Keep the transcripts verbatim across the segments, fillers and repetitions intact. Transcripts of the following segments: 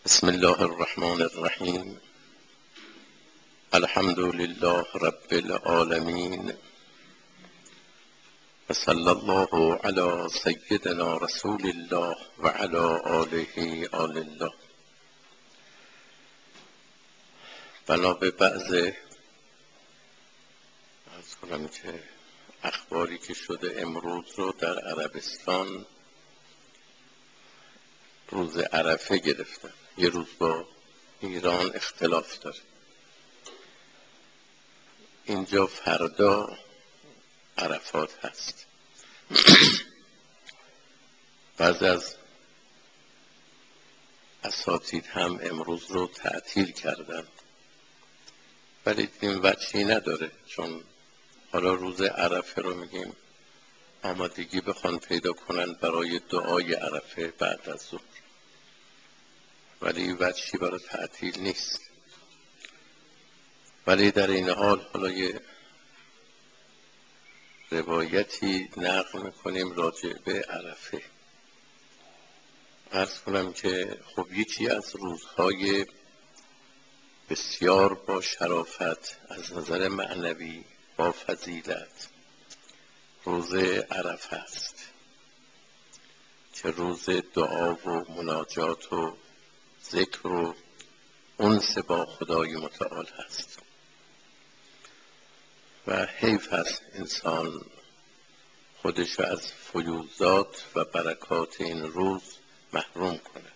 بسم الله الرحمن الرحیم. الحمد لله رب العالمین و صلی الله علی سیدنا رسول الله و علی آله آل الله. بنا به بعض عرض کنم که اخباری که شده امروز رو در عربستان روز عرفه گرفتن. یه روز با ایران اختلاف داره. اینجا فردا عرفات هست. بعضی از اساتید هم امروز رو تعطیل کردن، ولی این وجهی نداره، چون حالا روز عرفه رو میگیم آمادگی بخوان پیدا کنن برای دعای عرفه بعد از ظهر، ولی وجهی برای تعطیل نیست. ولی در این حال حالا یه روایتی نقل میکنیم راجع به عرفه. عرض کنم که خب یکی از روزهای بسیار با شرافت از نظر معنوی با فضیلت روز عرفه است که روز دعا و مناجات و ذکر و انس با خدای متعال هست و حیف است انسان خودش از فیوضات و برکات این روز محروم کند.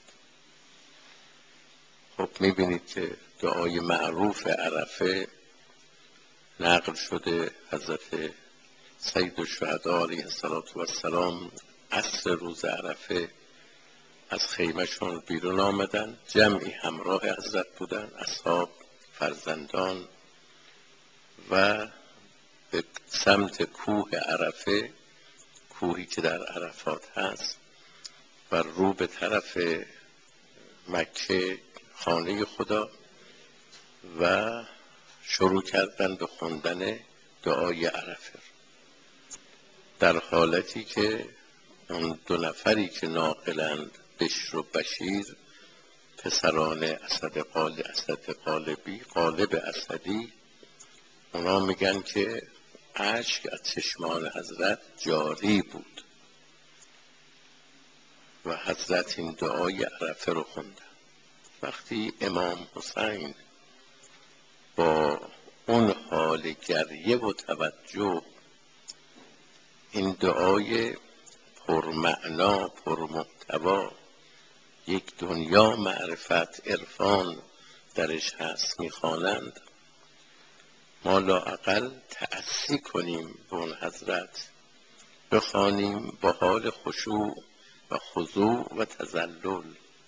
خب میبینید که دعای معروف عرفه نقل شده. حضرت سید الشهدا علیه السلام عصر روز عرفه از خیمهشون بیرون آمدن، جمعی همراه حضرت بودن، اصحاب، فرزندان، و به سمت کوه عرفه، کوهی که در عرفات هست و رو به طرف مکه خانه خدا، و شروع کردن به خوندن دعای عرفه، در حالتی که اون دو نفری که ناقلند، بشر و بشیر، پسران اسد قال اسد قالبی قالب اسدی، اونا میگن که اشک از چشمان حضرت جاری بود و حضرت این دعای عرفه رو خوندن. وقتی امام حسین با اون حال گریه و توجه این دعای پرمعنا پرمحتوا، یک دنیا معرفت عرفان درش هست، میخوانند، ما لااقل تأسی کنیم به اون حضرت، بخوانیم با حال خشوع و خضوع و تذلل.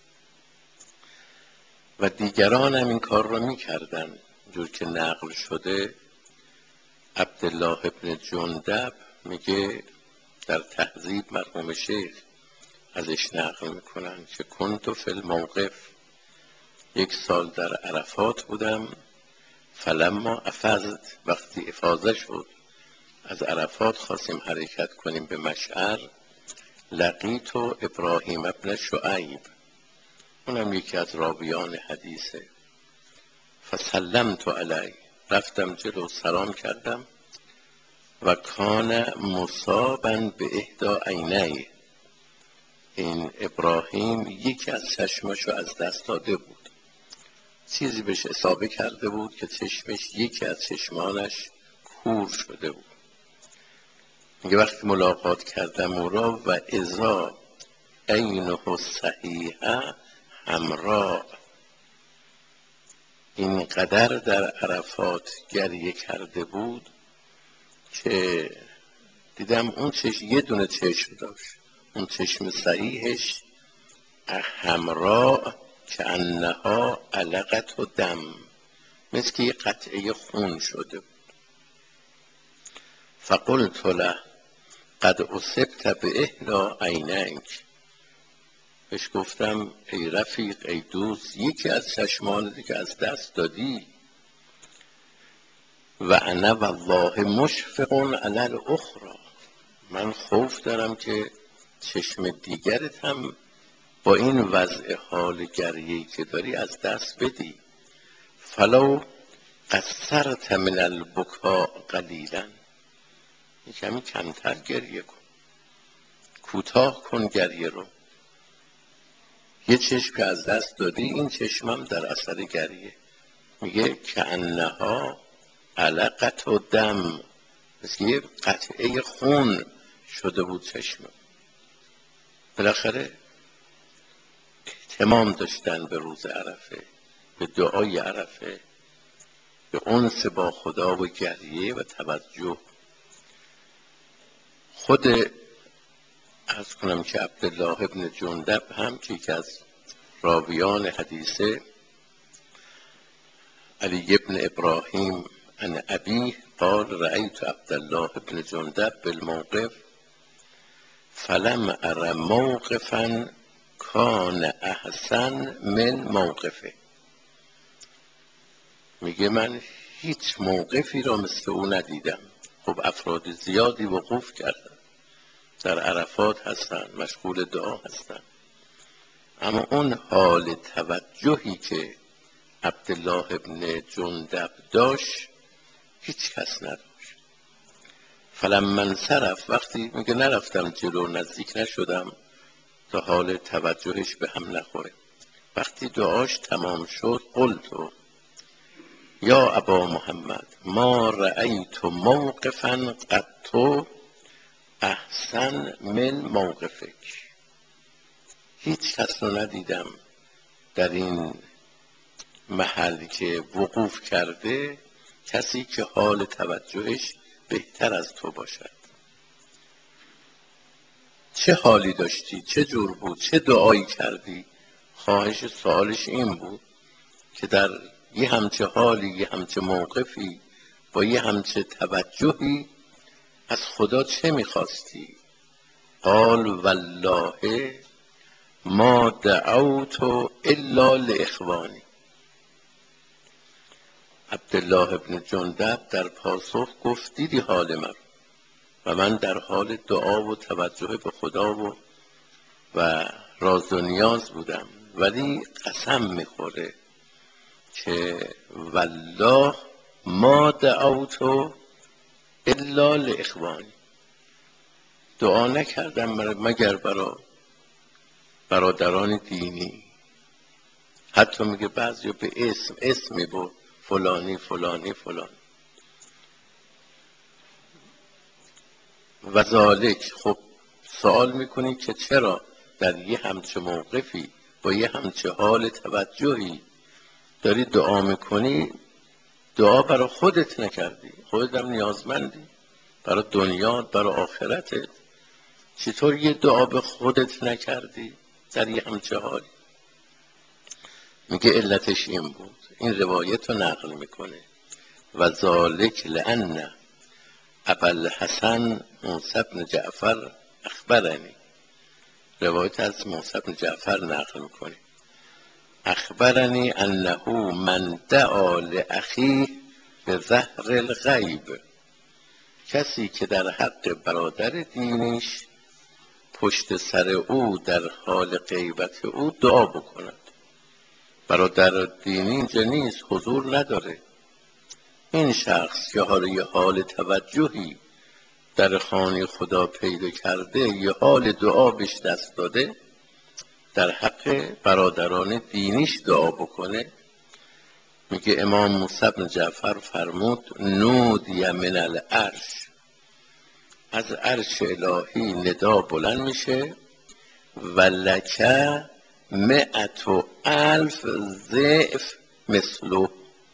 و دیگران هم این کار را میکردن، جور که نقل شده. عبدالله ابن جندب میگه در تهذیب مرحوم شیخ ازش نقل میکنن که کنت فی الموقف، یک سال در عرفات بودم، فلما افضت، وقتی افاضه شد از عرفات خواستیم حرکت کنیم به مشعر، لقیت ابراهیم ابن شعیب، اونم یکی از راویان حدیثه، فسلمت علی، رفتم جلو سلام کردم، و کان مصابا به احدا عینیه، این ابراهیم یکی از چشمشو از دست داده بود، چیزی بهش اصابه کرده بود که چشمش یکی از چشمانش کور شده بود. میگه وقتی ملاقات کردم او را، و اذا عینه صحیحه حمراء، اینقدر در عرفات گریه کرده بود که دیدم اون چشم یه دونه چشم داشت، اون چشم صحیحش حمراء که انها علقت و دم، مثل که یه قطعه خون شده بود. فقلت له قد اصبت به احدا عینیک، بهش گفتم ای رفیق، ای دوست، یکی از چشمان دیگه از دست دادی. و انا والله مشفق علی الاخری، من خوف دارم که چشم دیگرت هم با این وضع حال گریه‌ای که داری از دست بدی. فلو قصرت من البکا قلیلا، یه کمی کمتر گریه کن، کوتاه کن گریه رو. یه چشم که از دست دادی، این چشمم در اثر گریه. میگه که انها علقت و دم، مثل یه قطعه خون شده بود چشمم. بالاخره اهتمام داشتن به روز عرفه، به دعای عرفه، به انس با خدا و گریه و توجه. خود عرض کنم که عبدالله ابن جندب هم که یکی از راویان حدیث علی ابن ابراهیم عن ابیه قال رأیت عبدالله ابن جندب بالموقف فلم ار موقفا کان احسن من موقفه. میگه من هیچ موقفی را مثل او ندیدم. خب افراد زیادی وقوف کردن، در عرفات هستن، مشغول دعا هستن، اما اون حال توجهی که عبدالله ابن جندب داشت هیچ کس نداشت. فلما انصرف، وقتی میگه نرفتم جلو، نزدیک نشدم تا حال توجهش به هم نخوره. وقتی دعاش تمام شد قلت یا ابا محمد ما رأیت موقفا قط احسن من موقفک. هیچ کس رو ندیدم در این محلی که وقوف کرده کسی که حال توجهش بهتر از تو باشد. چه حالی داشتی؟ چه جور بود؟ چه دعایی کردی؟ خواهش سوالش این بود که در یه همچه حالی، یه همچه موقفی، با یه همچه توجهی از خدا چه میخواستی؟ قال والله ما دعوت الا لاخوانی. عبدالله ابن جندب در پاسخ گفت دیدی حال من و من در حال دعا و توجه به خدا و و راز و نیاز بودم، ولی قسم میخوره که والله ما دعوت الا لاخوانی، دعا نکردم مگر برای برادران دینی. حتی میگه بعضی به اسم اسمی بود، فلانی فلانی فلانی. و ذالک، خب سوال میکنی که چرا در یه همچه موقفی با یه همچه حال توجهی داری دعا میکنی، دعا برای خودت نکردی؟ خودت هم نیازمندی، برای دنیات، برای آخرتت. چطور یه دعا به خودت نکردی در یه همچه حالی؟ میگه علتش این بود، این روایت رو نقل میکنه و ذالک لأن ابوالحسن موسی بن جعفر اخبرنی، روایت از موسی بن جعفر نقل میکنه، اخبرنی انه من دعا لاخیه به ظهر الغیب، کسی که در حق برادر دینش پشت سر او در حال غیبت او دعا بکند. برادر دینی اینجا نیست، حضور نداره. این شخص که حال یه حال توجهی در خانه خدا پیدا کرده، یه حال دعا بهش دست داده، در حق برادران دینیش دعا بکنه. میگه امام موسی بن جعفر فرمود نودی من العرش، از عرش الهی ندا بلند میشه و لکه مئت و الف ضعف مثلو،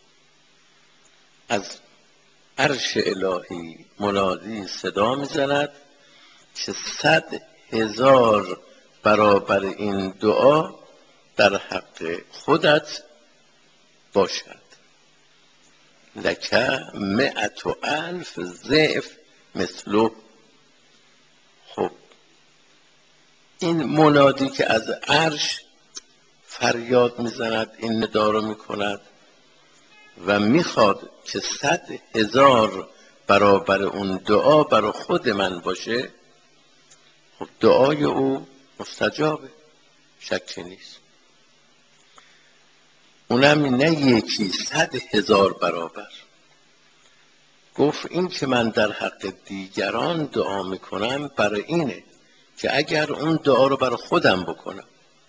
از عرش الهی منادی صدا میزند که صد هزار برابر این دعا در حق خودت باشد. لکه مئت و الف ضعف مثلو. خب این منادی که از عرش فریاد میزند، این ندا رو میکند و میخواد که صد هزار برابر اون دعا برای خود من باشه، خب دعای او مستجابه. شکی نیست. اونم نه یکی، صد هزار برابر. گفت این که من در حق دیگران دعا میکنم برای اینه که اگر اون دعا رو برای خودم بکنم،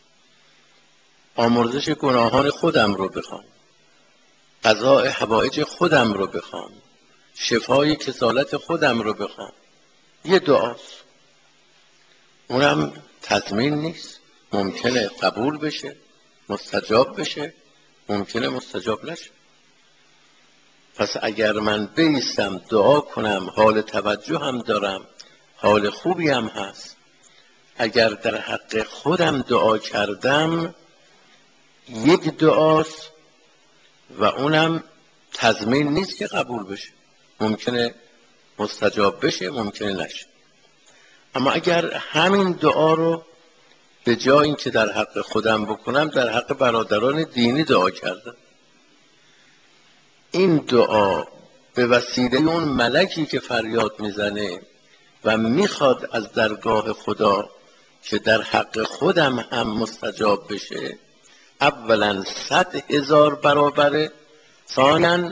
آمرزش گناهان خودم رو بخوام، قضاء حوائج خودم رو بخوام، شفای کسالت خودم رو بخوام، یه دعاست. اونم تضمین نیست، ممکنه قبول بشه، مستجاب بشه، ممکنه مستجاب نشه. پس اگر من بیستم دعا کنم، حال توجه هم دارم، حال خوبی هم هست، اگر در حق خودم دعا کردم یک دعاست و اونم تضمین نیست که قبول بشه، ممکنه مستجاب بشه، ممکنه نشه. اما اگر همین دعا رو به جای اینکه در حق خودم بکنم در حق برادران دینی دعا کردم، این دعا به وسیله اون ملکی که فریاد میزنه و میخواد از درگاه خدا که در حق خودم هم مستجاب بشه، اولا صد هزار برابره، ثانیا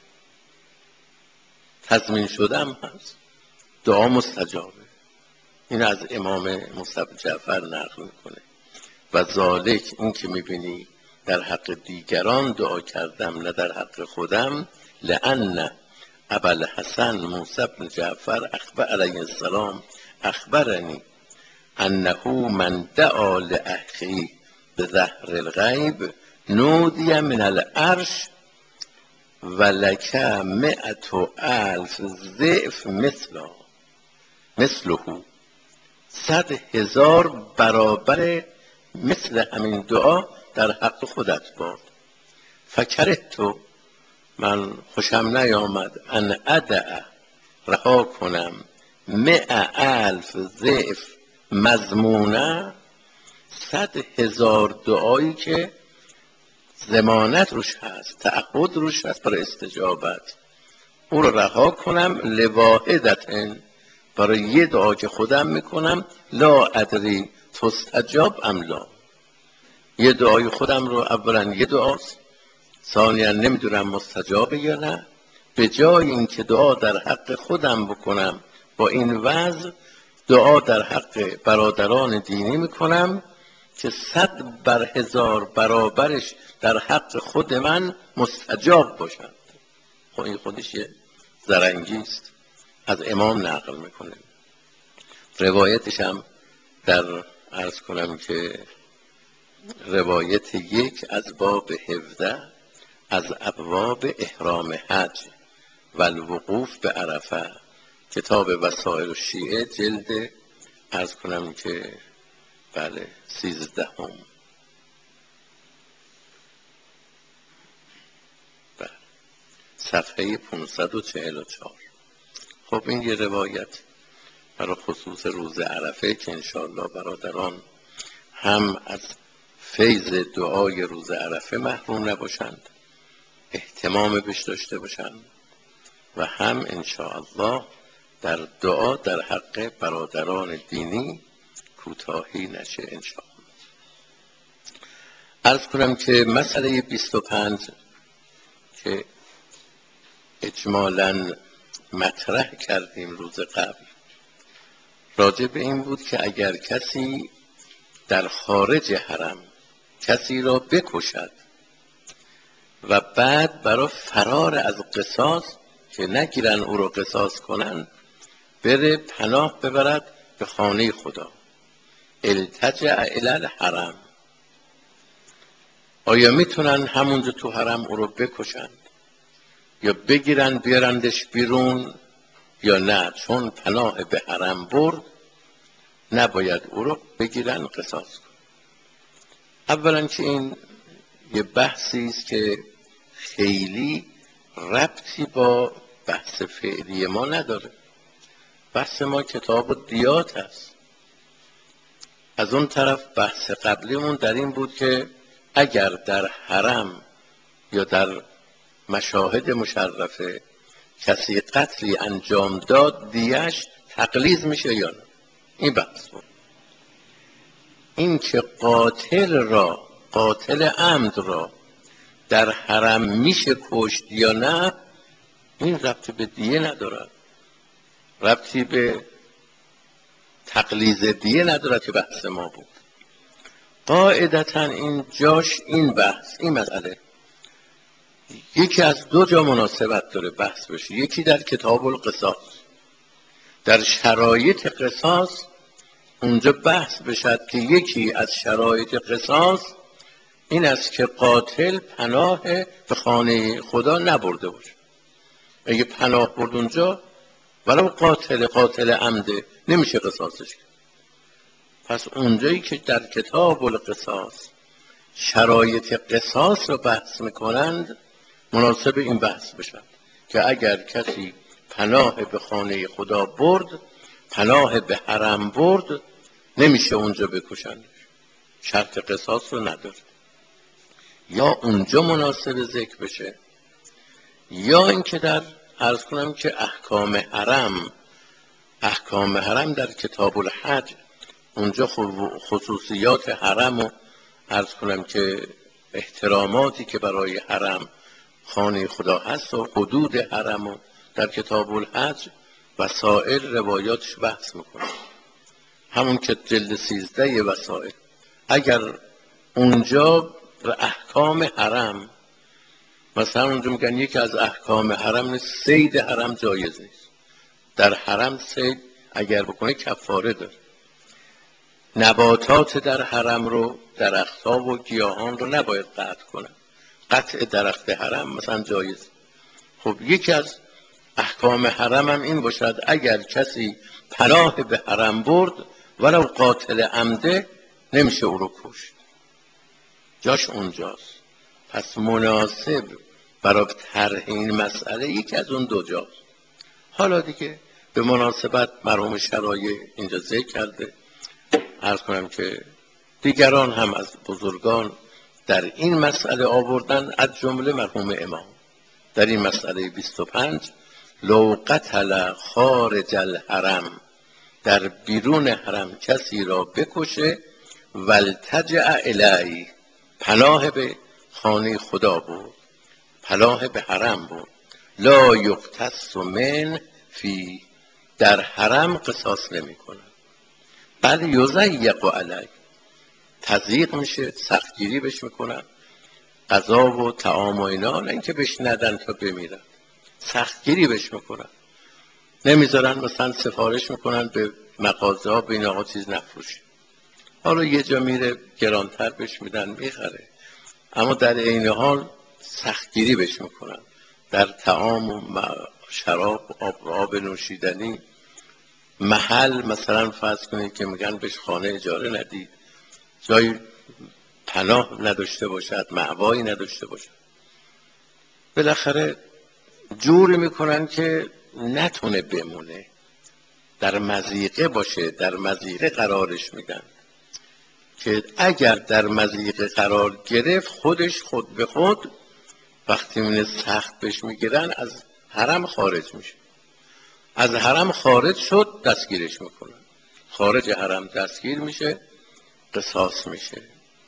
تضمین شدم هست، دعا مستجابه. این از امام مصطفی جعفر نقل میکنه. و ذالک، این که میبینی در حق دیگران دعا کردم نه در حق خودم، لأن ابوالحسن موسی بن جعفر اخبر علیه السلام اخبرنی انه من دعا لاخی بظهر الغیب نودی من العرش ولک مئت الف ضعف مثله مثله صد هزار برابر مثل همین دعا در حق خودت باد. فکرهتو، من خوشم نیامد، ان ادع رها کنم، مئة الف ضعف مضمونه، صد هزار دعایی که ضمانت روش هست، تعهد روش هست برای استجابت، او رو رها کنم لواحدتن، برای یه دعا که خودم میکنم، لا ادری تستجاب ام لا، یه دعای خودم رو اولا یه دعاست، ثانیا نمیدونم مستجابه یا نه، به جای اینکه دعا در حق خودم بکنم با این وضع، دعا در حق برادران دینی میکنم که صد بر هزار برابرش در حق خود من مستجاب باشند. خب این خودش یه زرنگی است. از امام نقل میکنه. روایتش هم در عرض کنم که روایت یک از باب هفده از ابواب احرام حج و الوقوف به عرفه، کتاب وسائل الشیعه، جلد عرض کنم که بله سیزدهم، بله صفحه پانصد و چهل و چهار. خب این یه روایت برای خصوص روز عرفه که انشاءالله برادران هم از فیض دعای روز عرفه محروم نباشند، اهتمام بهش داشته باشند، و هم انشاءالله در دعا در حق برادران دینی کوتاهی نشه انشاءالله. عرض کنم که مسئله بیست و پنج که اجمالاً مطرح کردیم روز قبل، راجع به این بود که اگر کسی در خارج حرم کسی را بکشد و بعد برای فرار از قصاص که نگیرن او را قصاص کنن، بره پناه ببرد به خانه خدا، التجأ الی الحرم، آیا میتونن همونجا تو حرم او رو بکشند یا بگیرن بیارندش بیرون یا نه؟ چون پناه به حرم برد نباید او رو بگیرن قصاص کن. اولا که این یه بحثی است که خیلی ربطی با بحث فعلی ما نداره. بحث ما کتاب و دیات هست. از اون طرف بحث قبلیمون در این بود که اگر در حرم یا در مشاهد مشرفه کسی قتلی انجام داد، دیش تقلیز میشه یا نه؟ این بحث بود. این که قاتل را، قاتل عمد را در حرم میشه کشت یا نه، این ربطی به دیه ندارد، ربطی به تقلیظ دیه ندارد که بحث ما بود. قاعدتا این جاش این بحث، این مسئله یکی از دو جا مناسبت داره بحث بشه. یکی در کتاب القصاص، در شرایط قصاص اونجا بحث بشد که یکی از شرایط قصاص این است که قاتل پناه به خانه خدا نبرده باشه. اگه پناه برد اونجا ولو قاتل قاتل عمده نمیشه قصاصش کرد. پس اونجایی که در کتاب القصاص شرایط قصاص رو بحث میکنند مناسب این بحث بشن که اگر کسی پناه به خانه خدا برد، پناه به حرم برد، نمیشه اونجا بکشند، شرط قصاص رو نداره. یا اونجا مناسب ذکر بشه، یا اینکه در عرض کنم که احکام حرم، احکام حرم در کتاب الحج اونجا خصوصیات حرم و عرض کنم که احتراماتی که برای حرم خانه خدا هست و حدود حرم و در کتاب الحج وسائل روایاتش بحث میکنه، همون که جلد سیزده وسائل. اگر اونجا احکام حرم مثلا اونجا میگن یکی از احکام حرم صید حرم جایز نیست، در حرم صید اگر بکنه کفاره داره، نباتات در حرم رو درختها و گیاهان رو نباید قطع کنه، قطع درخت حرم مثلا جایز. خب یکی از احکام حرم هم این باشد اگر کسی پناه به حرم برد ولو قاتل عمده نمیشه او رو کشت، جاش اونجاست. پس مناسب برای طرح این مسئله یکی از اون دو جاست. حالا دیگه به مناسبت مرحوم شرایع اینجا ذکر کرده، عرض کنم که دیگران هم از بزرگان در این مسئله آوردن، از جمله مرحوم امام در این مسئله بیست و پنج لو قتل خارج الحرم، در بیرون حرم کسی را بکشه والتجع الیه، پناه به خانه خدا بود، پناه به حرم بود، لا یقتص من فی، در حرم قصاص نمی کنه، بل یضیق علیه، تضییق میشه، سختگیری بهش میکنن، غذا و طعام و اینا، نه اینکه بهش ندن تا بمیرن، سختگیری بهش میکنن، نمیذارن مثلا سفارش میکنن به مغازه ها به این آقا چیز نفروشی، حالا یه جا میره گرانتر بهش میدن میخره، اما در این حال سختگیری بهش میکنن در طعام و شراب، آب, آب نوشیدنی. محل مثلا فرض کنید که میگن بهش خانه اجاره ندید، جای پناه نداشته باشد، مأوایی نداشته باشد، بالاخره جوری میکنن که نتونه بمونه، در مضیقه باشه، در مضیقه قرارش میدن که اگر در مضیقه قرار گرفت خودش خود به خود وقتی میونه سخت بهش میگیرن از حرم خارج میشه، از حرم خارج شد دستگیرش میکنن، خارج حرم دستگیر میشه، قصاص میشه.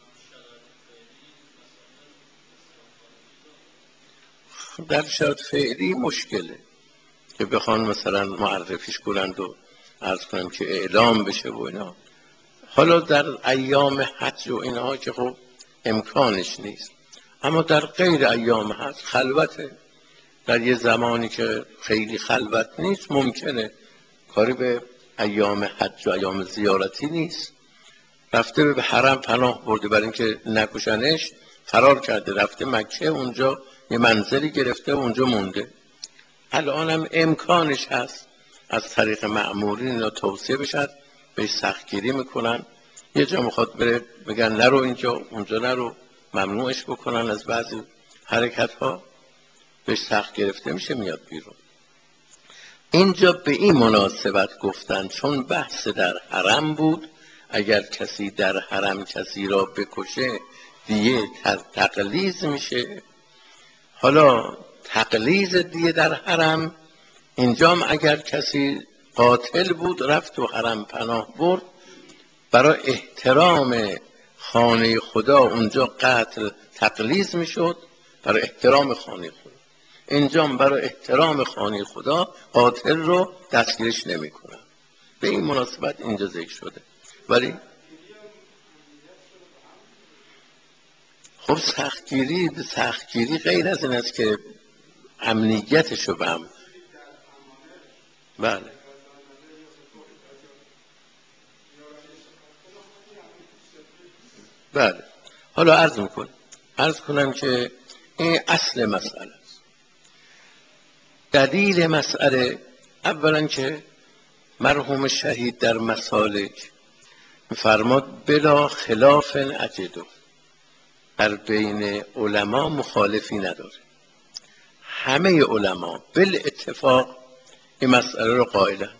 در شرط فعلی مشکله که بخوان مثلا معرفیش کنند و عرض کنم که اعلام بشه و اینا، حالا در ایام حج و اینها که خب امکانش نیست، اما در غیر ایام حج خلوته، در یه زمانی که خیلی خلوت نیست ممکنه، کاری به ایام حج و ایام زیارتی نیست، رفته به حرم پناه برده برای اینکه نکشنش، فرار کرده رفته مکه، اونجا یه منزلی گرفته و اونجا مونده، الان هم امکانش هست از طریق مأمورین اینا توصیه بشد، بهش سختگیری میکنن، یه جا میخواد بره بگن نرو اینجا اونجا نرو، ممنوعش بکنن از بعضی حرکت ها، بهش سخت گرفته میشه میاد بیرون. اینجا به این مناسبت گفتن چون بحث در حرم بود، اگر کسی در حرم کسی را بکشه دیگه تقلیظ میشه. حالا تقلیظ دیگه در حرم اینجام اگر کسی قاتل بود رفت و حرم پناه برد، برای احترام خانه خدا اونجا قتل تقلیظ میشد، برای احترام خانه خدا. اینجا برای احترام خانه خدا قاتل رو دستگیرش نمیکنن. به این مناسبت اینجا ذکر شده. ولی خب سختگیری به سختگیری غیر از این است که امنیتش رو به هم. بله بله. حالا عرض میکنم عرض کنم که این اصل مسئله است. دلیل مسئله اولا که مرحوم شهید در مسالک فرماد بلا خلاف اجدو، در بین علما مخالفی نداره، همه علما بالاتفاق این مسئله رو قائلن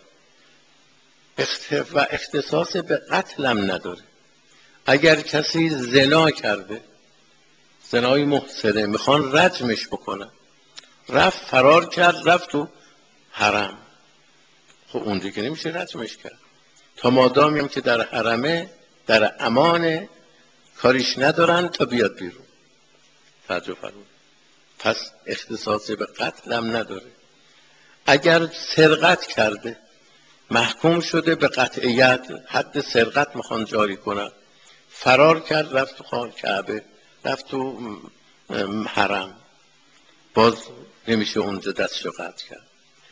و اختصاص به قتل هم نداره. اگر کسی زنا کرده، زنای محصنه، میخوان رجمش بکنن، رفت فرار کرد رفت تو حرم، خب اونجا که نمیشه رجمش کرد. تا مادامی هم که در حرمه در امان کاریش ندارن تا بیاد بیرون. توجه فرمود. پس اختصاص به قتل هم نداره. اگر سرقت کرده محکوم شده به قطعیت، حد سرقت میخوان جاری کنن، فرار کرد رفت تو خانه کعبه، رفت تو حرم، باز نمیشه اونجا دستشو قطع کرد.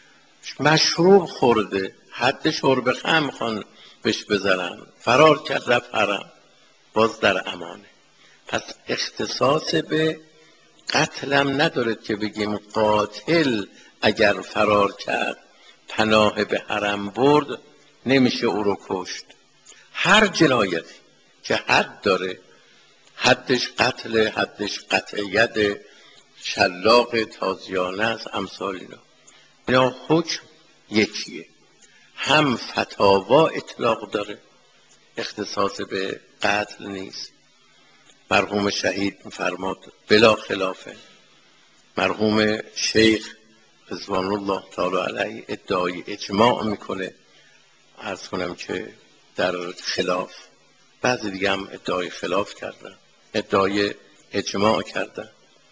مشروب خورده، حد شرب خمر میخوان بهش بزنن، فرار کرد رفت حرم، باز در امانه. پس اختصاص به قتلم نداره که بگیم قاتل اگر فرار کرد پناه به حرم برد نمیشه او رو کشت. هر جنایتی که حد داره، حدش قتل، حدش قطعیت، شلاق تازیانه است، امثال اینا، اینا حکم یکیه. هم فتاوا اطلاق داره، اختصاص به قتل نیست. مرحوم شهید فرماد بلا خلافه. مرحوم شیخ رضوان الله تعالی علیه ادعای اجماع میکنه، عرض کنم که در خلاف. بعضی دیگه هم ادعای خلاف کردن، ادعای اجماع کردن.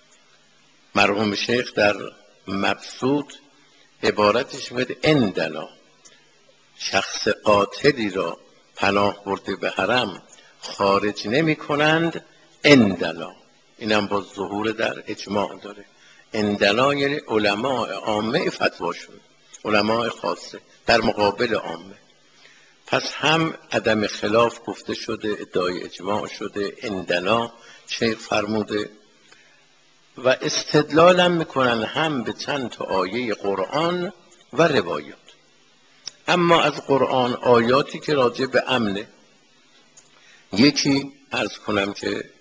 مرحوم شیخ در مبسوط عبارتش میگه اندنا، شخص قاتلی را پناه برده به حرم خارج نمی کنند اندنا. اینم با ظهور در اجماع داره. اندنا یعنی علماء عامه فتواشون، علماء خاصه در مقابل عامه. پس هم عدم خلاف گفته شده، ادعای اجماع شده، اندنا شیخ فرموده. و استدلال هم میکنن هم به چند تا آیه قرآن و روایات. اما از قرآن آیاتی که راجع به امنه، یکی عرض کنم که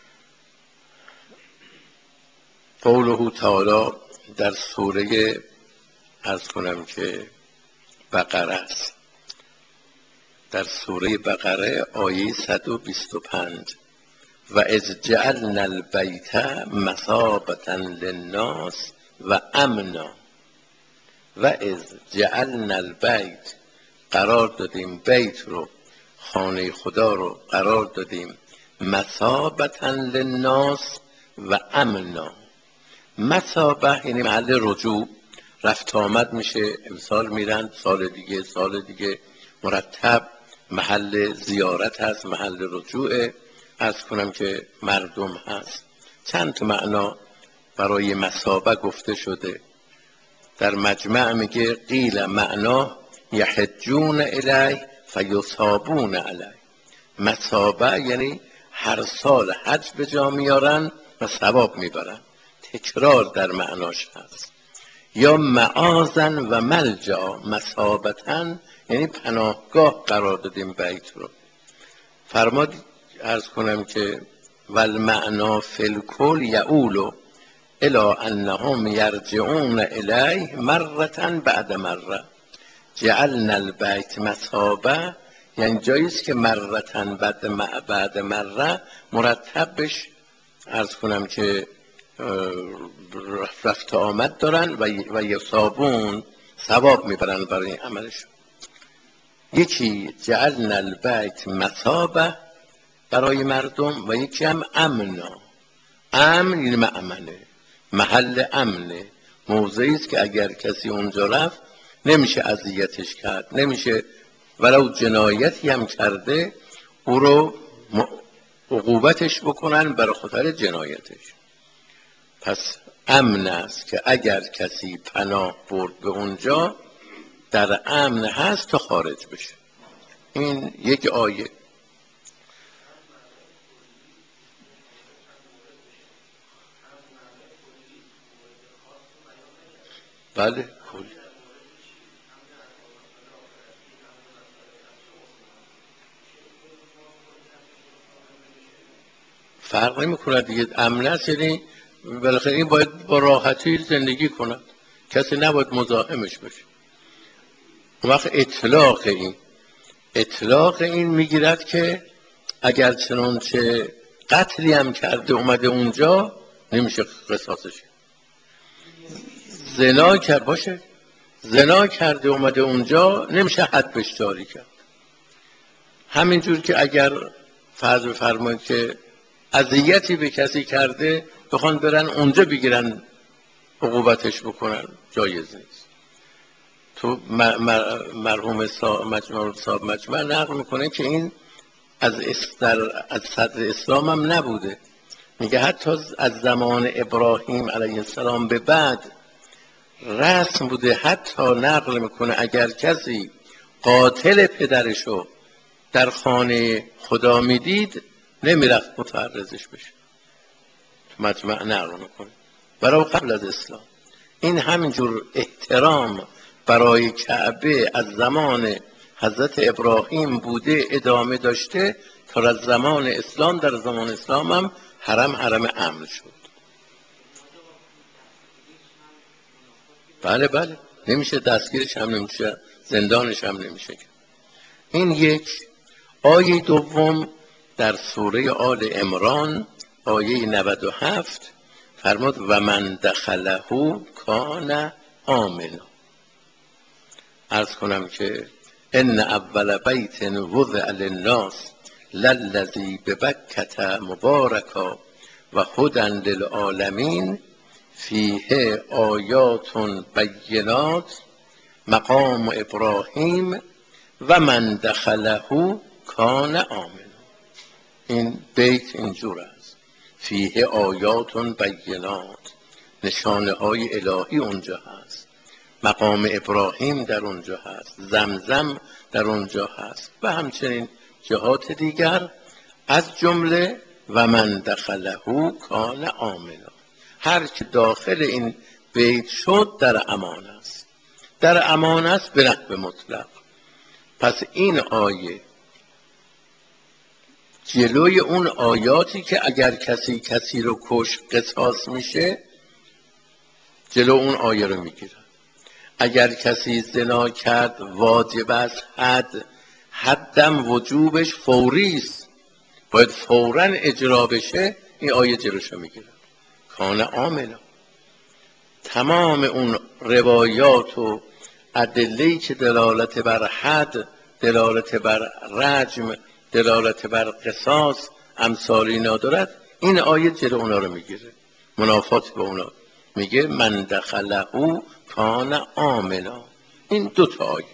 قوله تعالی در سوره عرض کنم که بقره است، در سوره بقره آیه صد و بیست و پنج و اذ جعلنا البیت مثابة للناس و امنا. و اذ جعلنا البیت، قرار دادیم بیت رو، خانه خدا رو قرار دادیم مثابة للناس و امنا. مثابه یعنی محل رجوع، رفت آمد میشه، امسال میرن سال دیگه سال دیگه، مرتب محل زیارت هست، محل رجوع عرض کنم که مردم هست. چند تا معنا برای مثابه گفته شده. در مجمع میگه قیل معنا یحجون الیه فیصابون علیه. مثابه یعنی هر سال حج به جا میارن و ثواب میبرن، تکرار در معناش هست. یا معاذن و ملجا، مثابتن یعنی پناهگاه قرار دادیم بیت رو. فرماد عرض کنم که والمعنا فی الکل یعول الی انهم یرجعون الیه مرة بعد مره. جعلنا البیت مثابه یعنی جاییست که مرتن بعد بعد مره مرتب بش عرض کنم که رفت آمد دارن و و یصابون ثواب میبرن برای عملشون. یکی جعلنا البیت مثابه برای مردم و یکی هم امنا. امن یعنی مأمنه، محل امنه، موضعی است که اگر کسی اونجا رفت نمیشه اذیتش کرد، نمیشه ولو جنایتی هم کرده او رو عقوبتش بکنن برای خاطر جنایتش. پس امن است که اگر کسی پناه برد به اونجا در امن هست تا خارج بشه. این یک آیه. بله کل فرق نمی کند دیگه. امن است یعنی بالاخره این باید با راحتی زندگی کند، کسی نباید مزاحمش بشه. اون وقت اطلاق این اطلاق این میگیرد که اگر چنانچه قتلی هم کرده اومده اونجا نمیشه قصاصش. زنا کرد باشه، زنا کرده اومده اونجا نمیشه حد بهش جاری کرد. همینجور که اگر فرض بفرمایید که اذیتی به کسی کرده بخوان برن اونجا بگیرن عقوبتش بکنن جایز نیست. تو مرحوم صاحب مجمع صاحب مجمع نقل میکنه که این از در از صدر اسلام هم نبوده. میگه حتی از زمان ابراهیم علیه السلام به بعد رسم بوده، حتی نقل میکنه اگر کسی قاتل پدرشو در خانه خدا میدید نمیرفت متعرضش بشه. مجمع نقل میکنه برای قبل از اسلام. این همینجور احترام برای کعبه از زمان حضرت ابراهیم بوده، ادامه داشته تا از زمان اسلام. در زمان اسلام هم حرم حرم امن شد. بله بله نمیشه دستگیرش هم نمیشه، زندانش هم نمیشه. این یک. آیه دوم در سوره آل عمران آیه نود و هفت فرمود و من دخله کان آمنا. عرض کنم که ان اول بیت وضع للناس للذی ببکة مبارکا و هدی للعالمین فیه آیات بینات مقام ابراهیم و من دخله کان آمنا. این بیت اینجور است، فیه آیات بینات، نشانه های الهی اونجا هست، مقام ابراهیم در اونجا هست، زمزم در اونجا هست و همچنین جهات دیگر، از جمله و من دخله کان آمنا. هر که داخل این بیت شد در امان است، در امان است به نحو مطلق. پس این آیه جلوی اون آیاتی که اگر کسی کسی رو کش قصاص میشه جلو اون آیه رو میگیره. اگر کسی زنا کرد واجب است حد، حدم وجوبش فوری است، باید فوراً اجرا بشه. این آیه جلوشو میگیره کان آمنا. تمام اون روایات و ادله‌ای که دلالت بر حد، دلالت بر رجم، دلالت بر قصاص امثال اینا دارد، این آیه جلو اونا رو میگیره، منافات به اونا. میگه من دخله کان آمنا. این دو تا آیه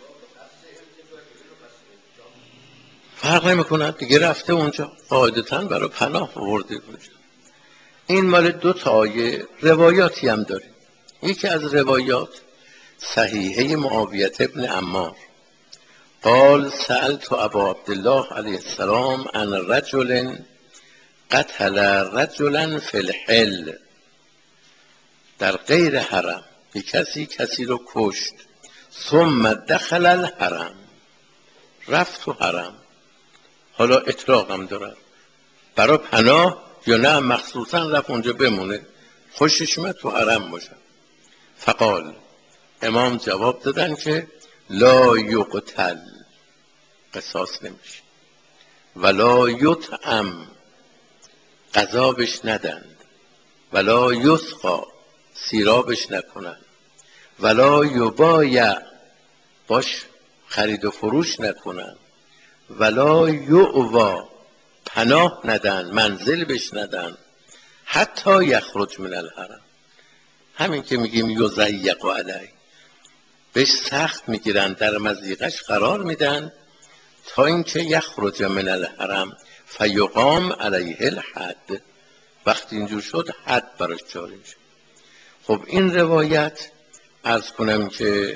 فرق نمیکنه دیگه، رفته اونجا قاعدتاً برای پناه آورده اونجا. این مال دو تا آیه. روایاتی هم داره. یکی از روایات صحیحه معاویه ابن عمار قال سألت ابا عبدالله علیه السلام عن رجل قتل رجلا فی الحل. در غیر حرم به کسی کسی رو کشت، ثم دخل الحرم، رفت تو حرم. حالا اطلاق هم دارد برای پناه یا نه مخصوصا رفت اونجا بمونه، خوشش اومد تو حرم باشه. فقال، امام جواب دادن که لا یقتل، قصاص نمیشه، ولا یطعم، غذا بش ندند، ولا یسقا، سیرابش نکنند، ولا یبایع، باش خرید و فروش نکنن، ولا یعوا پناه ندن، منزل بش ندن، حتی یخرج من الحرم. همین که میگیم یضیق علیه، بهش سخت میگیرن، در مضیقش قرار میدن تا اینکه یخرج من الحرم فیقام علیه الحد. وقتی اینجور شد حد براش جاری میشه. خب این روایت عرض کنم که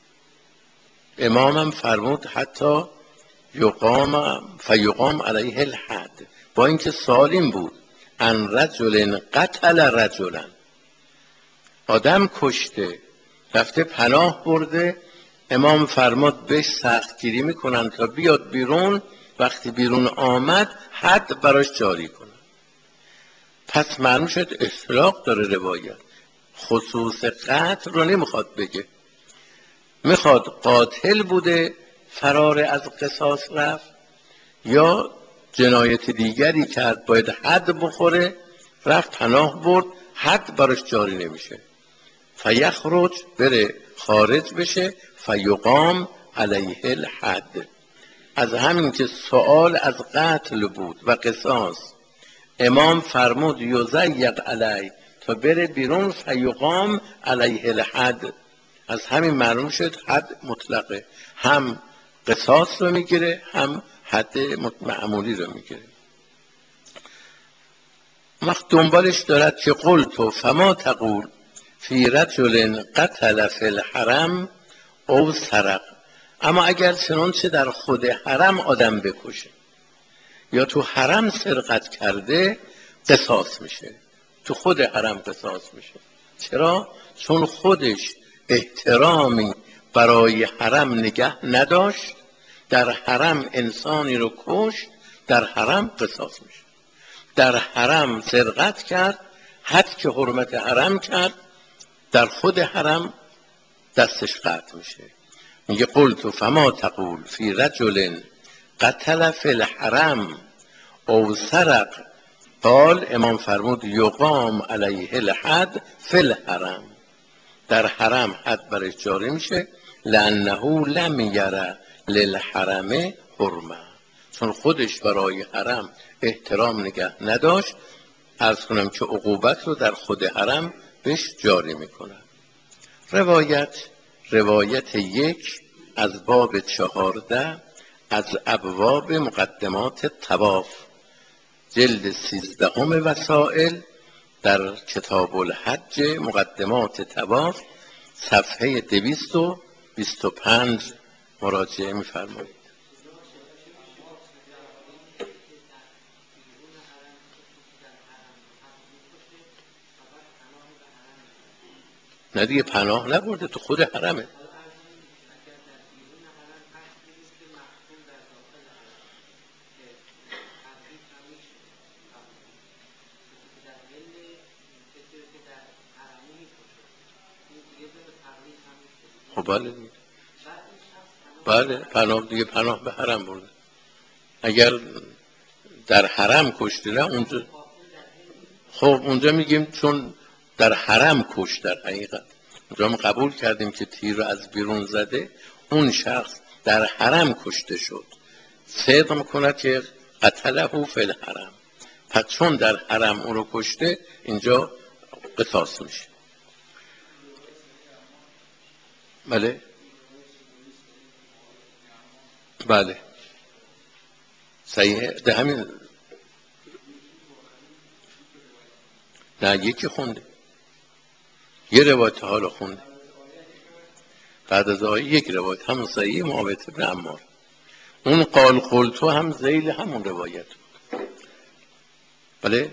امامم فرمود حتی یقام فیقام علیه الحد، با اینکه سالم بود. ان رجل قتل رجلا، آدم کشته رفته پناه برده، امام فرمود بهش سختگیری میکنن تا بیاد بیرون. وقتی بیرون آمد حد براش جاری کنن. پس معلوم شد اطلاق داره روایت، خصوص قتل رو نمیخواد بگه، میخواد قاتل بوده فرار از قصاص رفت یا جنایت دیگری کرد باید حد بخوره، رفت پناه برد، حد براش جاری نمیشه. فیخرج بره خارج بشه، فیقام علیه الحد. از همین که سؤال از قتل بود و قصاص، امام فرمود یضیق علیه تا بره بیرون، فیقام علیه الحد. از همین معلوم شد حد مطلقه، هم قصاص رو میگیره هم حد معمولی رو میگیره. وقت دنبالش دارد که قلت فما تقول فی رجل قتل فی الحرم او سرق. اما اگر چنانچه در خود حرم آدم بکشه یا تو حرم سرقت کرده، قصاص میشه، تو خود حرم قصاص میشه. چرا؟ چون خودش احترامی برای حرم نگه نداشت، در حرم انسانی رو کشت، در حرم قصاص میشه. در حرم سرقت کرد، حد که حرمت حرم کرد، در خود حرم دستش قطع میشه. میگه قلت فما تقول فی رجل قتل فی الحرم او سرق. قال امام فرمود یقام علیه الحد فی الحرم. در حرم حد برش جاری میشه، لانه لم یره للحرم حرمه، چون خودش برای حرم احترام نگه نداشت. عرض کنم که عقوبت رو در خود حرم بهش جاری میکنه. روایت روایت یک از باب چهارده از ابواب مقدمات طواف، جلد سیزدهم وسائل، در کتاب الحج مقدمات طواف، صفحه دویست و بیست و پنج مراجعه می‌فرمایید. نه دیگه پناه نبرده، تو خود حرمه. خب بله دیگه، بله پناه دیگه، پناه به حرم برده. اگر در حرم کشته نه اونجا، خب اونجا میگیم چون در حرم کشت، در حقیقت اونجا ما قبول کردیم که تیر رو از بیرون زده، اون شخص در حرم کشته شد، صدق میکنه که قتله فی الحرم. پس چون در حرم اون رو کشته، اینجا قصاص میشه. بله بله صحیح، ده همین. نه یکی خونده، یه روایت حالا خونده بعد از آیه، یک روایت همون صحیح معاویه بن عمار. اون قال قلتو هم ذیل همون روایت. بله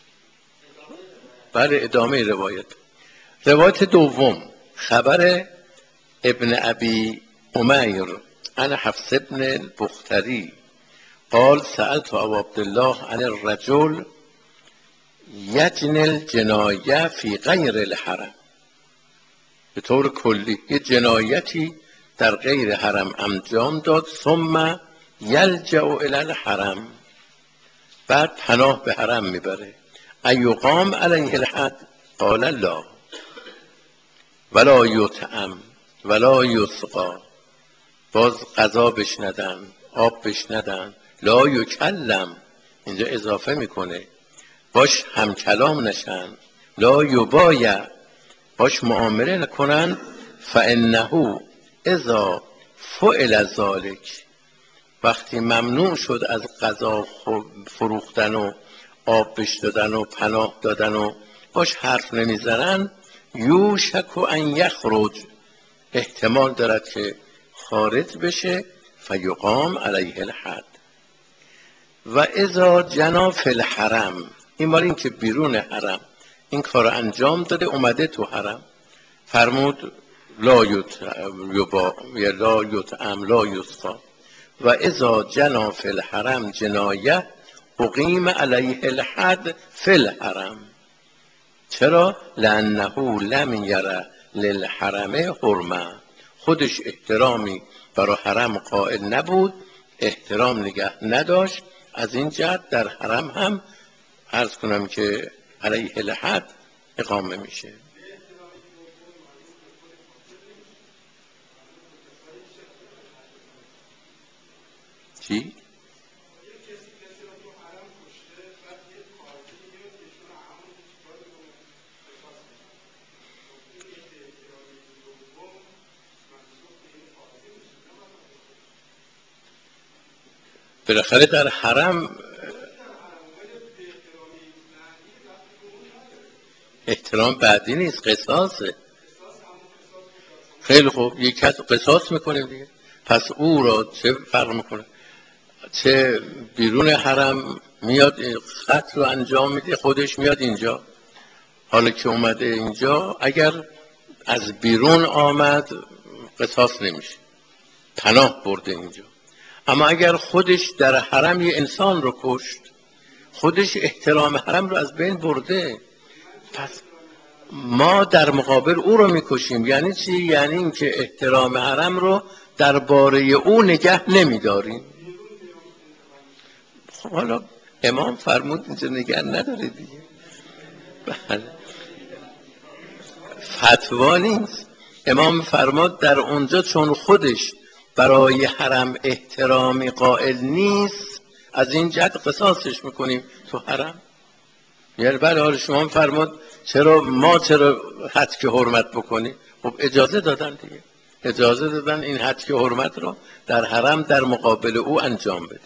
بله ادامه روایت. روایت دوم خبر ابن ابی امیر عن حفص ابن البختری قال سألت ابو عبدالله عن الرجل یجنی الجنایه فی غیر الحرم. به طور کلی یه جنایتی در غیر حرم انجام داد، ثم یلجأ الی الحرم، بعد پناه به حرم میبره. ایقام علیه الحد؟ قال لا ولا یطعم ولا یسقا باز غذا بش ندن، آب بش ندن. لا یکلم، اینجا اضافه میکنه، باش هم کلام نشن. لا یبایع، باش معامله نکنن. فانه اذا فعل ذلک، وقتی ممنوع شد از غذا فروختن و آب بش دادن و پناه دادن و باش حرف نمیزنن، یوشک ان یخرج، احتمال دارد که خارج بشه. فیقام علیه الحد. و اذا جنا فی الحرم، این مال این که بیرون حرم این کار انجام داده، اومده تو حرم، فرمود لا یبا یا لا یطعم لا یسقا. و اذا جنا فی الحرم جنایه اقیم علیه الحد فی الحرم. چرا؟ لانه لم یره للحرم حرمه، خودش احترامی برای حرم قائل نبود، احترام نگه نداشت، از این جهت در حرم هم عرض کنم که علیه الحد اقامه میشه. چی؟ بالاخره در حرم احترام بعدی نیست، قصاصه. خیلی خوب، یک کس قصاص میکنیم دیگه، پس او را چه فرق میکنه؟ چه بیرون حرم میاد قتل رو انجام میده، خودش میاد اینجا. حالا که اومده اینجا، اگر از بیرون آمد قصاص نمیشه، پناه برده اینجا. اما اگر خودش در حرم یه انسان رو کشت، خودش احترام حرم رو از بین برده، پس ما در مقابل او رو میکشیم. یعنی چی؟ یعنی اینکه احترام حرم رو درباره او نگه نمیداریم. خب حالا امام فرمود اینجا نگه نداره دیگه. بله، فتوا نیست. امام فرمود در اونجا چون خودش برای حرم احترامی قائل نیست، از این جهت قصاصش میکنیم تو حرم. یعنی بله، حالا شما فرمود چرا ما چرا حد که حرمت بکنیم؟ خب اجازه دادن دیگه، اجازه دادن این حد که حرمت رو در حرم در مقابل او انجام بده.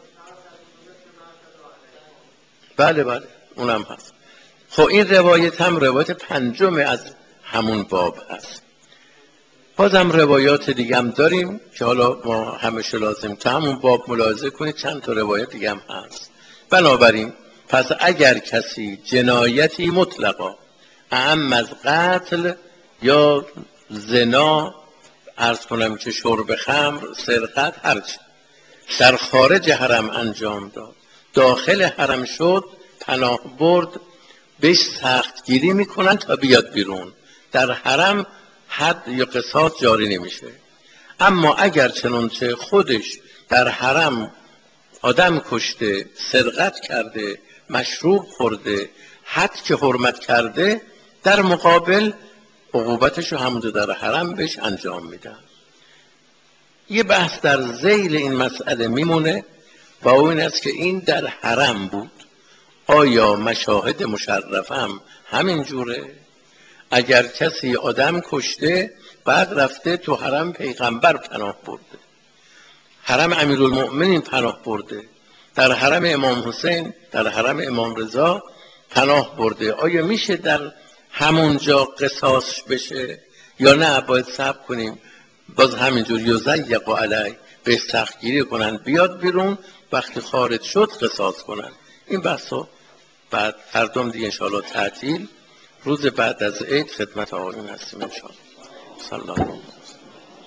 بله بله، اونم هست. خب این روایت هم روایت پنجم از همون باب هست. بازم روایات دیگه هم داریم که حالا ما همیشه لازم تا همون باب ملاحظه کنید، چند تا روایت دیگه هم هست. بنابراین پس اگر کسی جنایتی مطلقا اعم از قتل یا زنا، عرض کنم که شرب خمر، سرقت، هرچی در خارج حرم انجام داد، داخل حرم شد، پناه برد، بهش سخت گیری میکنن تا بیاد بیرون. در حرم حد یا قصاص جاری نمیشه. اما اگر چنانچه خودش در حرم آدم کشته، سرقت کرده، مشروب خورده، حد که حرمت کرده، در مقابل عقوبتشو همونجا در حرم بهش انجام میدن. یه بحث در ذیل این مسئله میمونه و اون است که این در حرم بود، آیا مشاهد مشرف هم همین جوره؟ اگر کسی آدم کشته بعد رفته تو حرم پیغمبر پناه برده، حرم امیرالمؤمنین پناه برده، در حرم امام حسین، در حرم امام رضا پناه برده، آیا میشه در همونجا قصاص بشه یا نه باید صبر کنیم باز همینجور یضیق علیه به سختگیری کنن بیاد بیرون، وقتی خارج شد قصاص کنن؟ این بحثو بعد فردام دیگه انشاءالله تعطیل روز بعد از عید خدمت آقایون هستیم انشاءالله. صلی الله